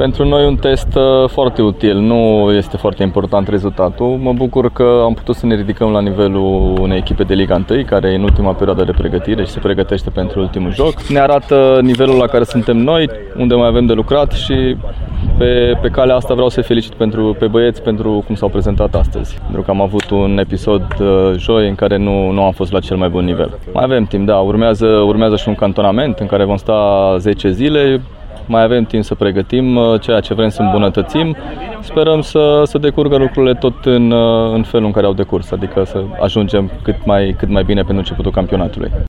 Pentru noi un test foarte util, nu este foarte important rezultatul. Mă bucur că am putut să ne ridicăm la nivelul unei echipe de Liga 1, care e în ultima perioadă de pregătire și se pregătește pentru ultimul joc. Ne arată nivelul la care suntem noi, unde mai avem de lucrat și pe calea asta vreau să felicit pe băieți pentru cum s-au prezentat astăzi. Pentru că am avut un episod joi în care nu am fost la cel mai bun nivel. Mai avem timp, da, urmează și un cantonament în care vom sta 10 zile. Mai avem timp să pregătim ceea ce vrem să îmbunătățim. Sperăm să decurgă lucrurile tot în felul în care au decurs, adică să ajungem cât mai bine pentru începutul campionatului.